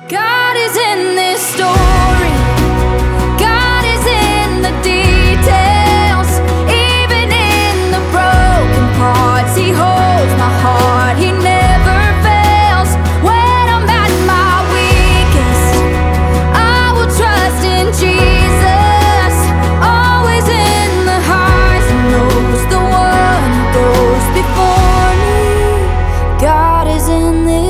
God is in this story. God is in the details. Even in the broken parts, He holds my heart. He never fails. When I'm at my weakest, I will trust in Jesus. Always in the highs and lows, the one who goes before me. God is in this